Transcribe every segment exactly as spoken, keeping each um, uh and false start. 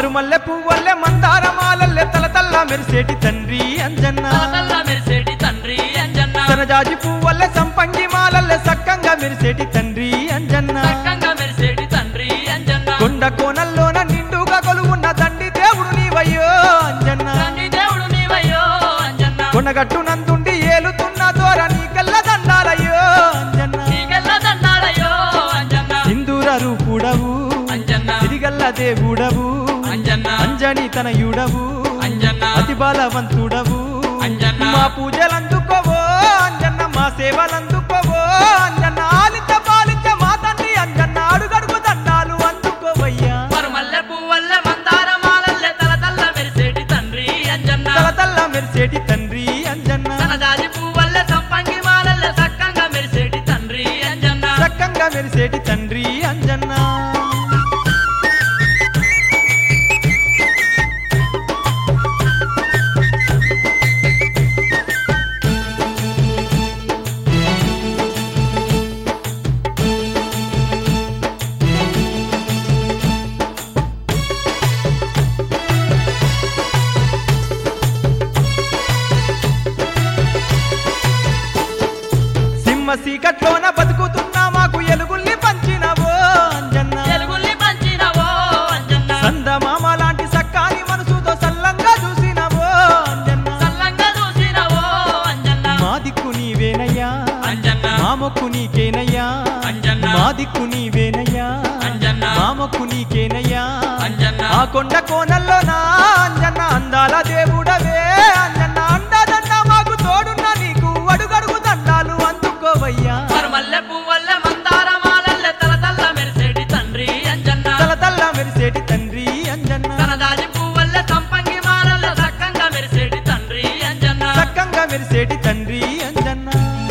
మరుమల్లె పువ్వల్లె మందారమాలల్లె తలతల్ల మెరిసేటి తండ్రి అంజన్న తలతల్ల మెరిసేటి తండ్రి అంజన్న సనజాజి పువ్వల్లె సంపంగి మాలల్లె సక్కంగా మెరిసేటి తండ్రి అంజన్న చక్కంగా మెరిసేటి తండ్రి అంజన్న కొండ కోనల్లోన నిండుగా కొలువున్న తండ్రి దేవుడు నీవయ్యో అంజన్న తండ్రి దేవుడు నీవయ్యో అంజన్న కొండగట్టు నందుండి ఏలుతున్న దోర నీకెల్ల దండాలయ్యో అంజన్న నీకెల్ల దండాలయ్యో అంజన్న సింధూర రూపుడవు అంజన్న సిరిగల్ల దేవుడవు అంజన్న అంజని తనయుడవు అంజన్న అతి బలవంతుడవు అంజన్న మా పూజలందుకోవో అంజన్న మా సేవలందుకోవో అంజన్న ఆలించ పాలించ మా తండ్రి అంజన్న అడుగడుగు దండాలు అందుకోవయ్యా మరుమల్లె పువ్వల్లె మందారమాలల్లె తలతల్ల మెరిసేటి తండ్రి అంజన్న తలతల్ల మెరిసేటి తండ్రి అంజన్న సనజాజి పువ్వల్లె సంపంగి మాలల్లె చక్కంగా మెరిసేటి తండ్రి అంజన్న చక్కంగా మెరిసేటి తండ్రి అంజన్న సీకట్లోన బతుకుతున్నా మాకు ఎలుగుల్ని పంచినవో అంజన్న ఎలుగుల్ని పంచినవో అంజన్న సందమామ లాంటి సక్కాని మనసుతో సల్లంగా చూసినవో అంజన్న సల్లంగా చూసినవో అంజన్న మా దిక్కు నీవేనయ్యా అంజన్న మా మొక్కు నీకేనయ్యా అంజన్న మా దిక్కు నీవేనయ్యా అంజన్న మా మొక్కు నీకేనయ్యా అంజన్న ఆ కొండ కోనల్లోనా అంజన్న అందాల దేవుడవే అంజన్న అండదండ మాకు తోడున్న నీకు అడుగడుగు దండాలు అందుకోవయ్యా మరుమల్లె పువ్వల్లె మందారమాలల్లె తలతల్ల మెరిసేటి తండ్రి అంజన్న తలతల్ల మెరిసేటి తండ్రి అంజన్న సనజాజి పువ్వల్లె సంపంగి మాలల్లె చక్కంగా మెరిసేటి తండ్రి అంజన్న చక్కంగా మెరిసేటి తండ్రి అంజన్న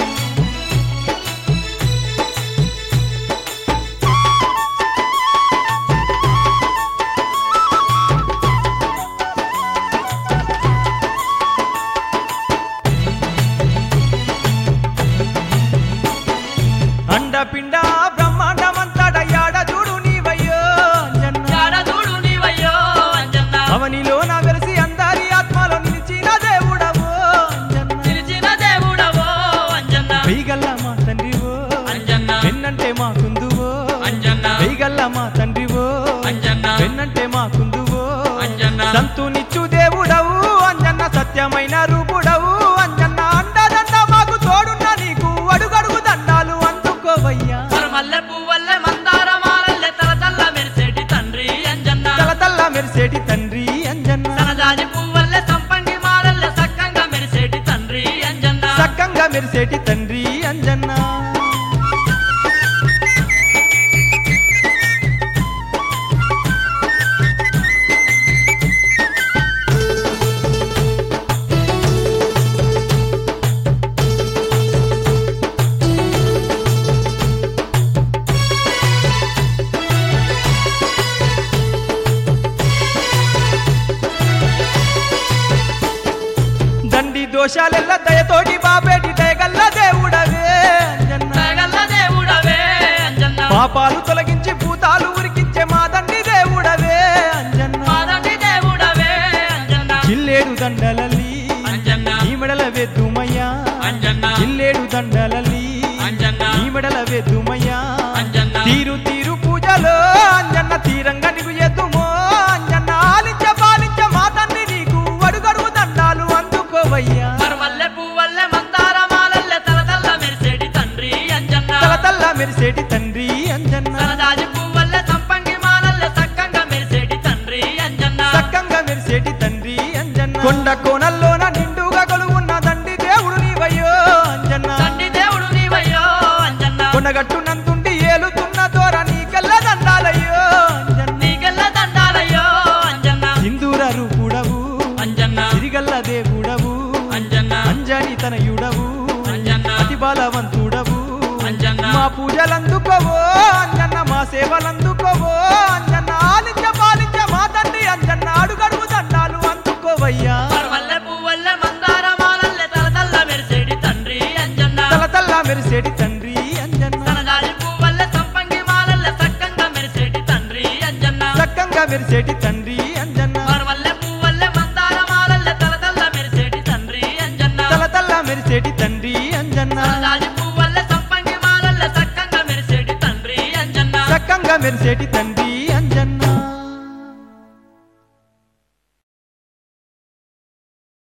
అండపిండ బ్రహ్మాండమంతట యాడ చూడు నీవయ్యో అంజన్న యాడ చూడు నీవయ్యో అంజన్న అవనిలోన వెలిసి అందరి ఆత్మలో నిలిచిన దేవుడవో అంజన్న నిలిచిన దేవుడవో అంజన్న వెయ్యగల్ల మా తండ్రివో అంజన్న వెన్నంటే మా కుందువో అంజన్న వెయ్యగల్ల మా తండ్రివో అంజన్న వెన్నంటే మా కుందువో అంజన్న సంతునిచ్చు దేవుడవు అంజన్న సత్యమైన రూపుడవు అంజన్న అండదండ మాకు తోడున్న నీకు అడుగడుగు దండాలు అందుకోవయ్యా మరుమల్లె పువ్వల్లె మందారమాలల్లె తలతల్ల మెరిసేటి తండ్రి అంజన్న తలతల్ల మెరిసేటి తండ్రి అంజన్న సనజాజి పువ్వల్లె సంపంగి మాలల్లె చక్కంగా మెరిసేటి తండ్రి అంజన్న చక్కంగా మెరిసేటి తండ్రి అంజన్న దండి దోషాలెల్ల దయతోటి బాబేటి దయగల్ల దేవుడవే అంజన్న దయగల్ల దేవుడవే అంజన్న పాపాలు తొలగించి భూతాలు ఉరికించే మా దండి దేవుడవే అంజన్న మాదండి దేవుడవే అంజన్న చిల్లేడు దండలల్లి అంజన్న ఈ మెడల వెద్దుమయ్యా అంజన్న చిల్లేడు దండలల్లి అంజన్న ఈ మెడల వెద్దుమయ్యా అంజన్న తీరు తీరు పూజలో అంజన్న తీరంగా నీకు ఎద్దుమో అంజన్న ఆలించ పాలించ మా తండ్రి నీకు అడుగడుగు దండాలు అందుకోవయ్యా మరుమల్లె పువ్వల్లె మందారమాలల్లె తలతల్ల మెరిసేటి తండ్రి అంజన్న తలతల్ల మెరిసేటి తండ్రి అంజన్న సనజాజి పువ్వల్లె సంపంగి మాలల్లె చక్కంగా మెరిసేటి తండ్రి అంజన్న చక్కంగా మెరిసేటి తండ్రి అంజన్న కొండ కోనల్లోన నిండుగా కొలువున్న దండి దేవుడు నీవయ్యో అంజన్న తండ్రి దేవుడు నీవయ్యో అంజన్న కొండగట్టు నందుండి ఏలుతున్న దోర నీకెల్ల దండాలయ్యో అంజన్న నీకెల్ల దండాలయ్యో అంజన్న సింధూర రూపుడవు అంజన్న సిరిగల్ల దేవుడవు అంజన్న అంజని తనయుడవు అంజన్న అతి బలవంతుడవు అంజన్న మా పూజలందుకోవో అంజన్న మా సేవలందుకోవో అంజన్న ఆలించ పాలించ మా తండ్రి అంజన్న అడుగడుగు దండాలు అందుకోవయ్యా మరుమల్లె పువ్వల్లె మందారమాలల్లె తలతల్ల మెరిసేటి తండ్రి అంజన్న తలతల్ల మెరిసేటి తండ్రి అంజన్న సనజాజి పువ్వల్లె సంపంగి మాలల్లె చక్కంగా మెరిసేటి తండ్రి అంజన్న చక్కంగా మెరిసేటి తండ్రి అంజన్న మెరిసేటి తండ్రి